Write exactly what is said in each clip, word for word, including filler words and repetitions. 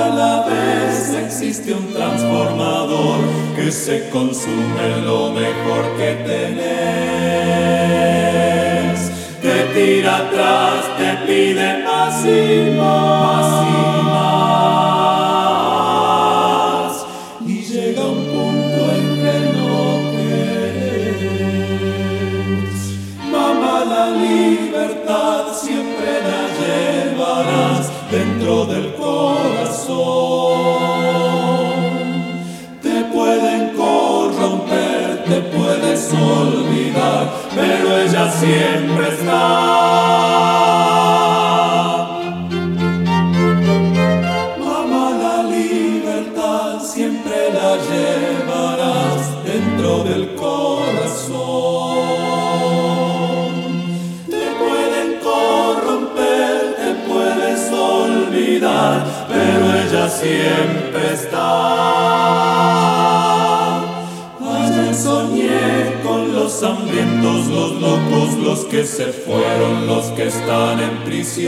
a la vez existe un transformador que se consume lo mejor que tenés. Te tira atrás, te pide más y más y más, y llega un punto en que no querés. Mamá, la libertad siempre la llevarás dentro del corazón. Te pueden corromper, te puedes olvidar, pero ella siempre está. Mamá, la libertad siempre la llevarás dentro del corazón. Te pueden corromper, te puedes olvidar, pero ella siempre está. Ayer soñé con los hambrientos, los locos, los que se fueron, los que están en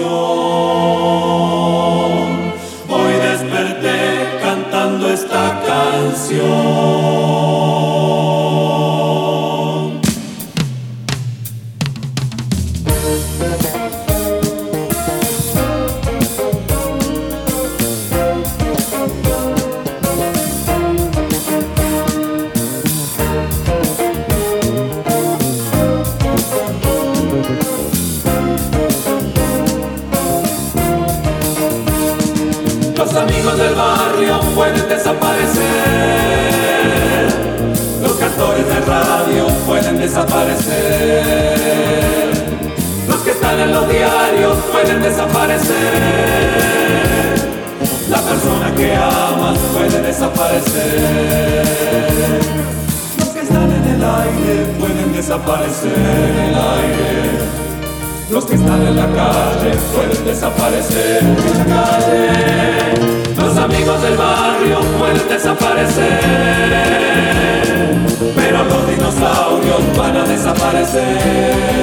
prisión. Hoy desperté cantando esta canción. Los amigos del barrio pueden desaparecer, los cantores de radio pueden desaparecer, los que están en los diarios pueden desaparecer, la persona que amas puede desaparecer, los que están en el aire pueden desaparecer en el aire. Los que están en la calle pueden desaparecer en la calle. Los amigos del barrio pueden desaparecer, pero los dinosaurios van a desaparecer.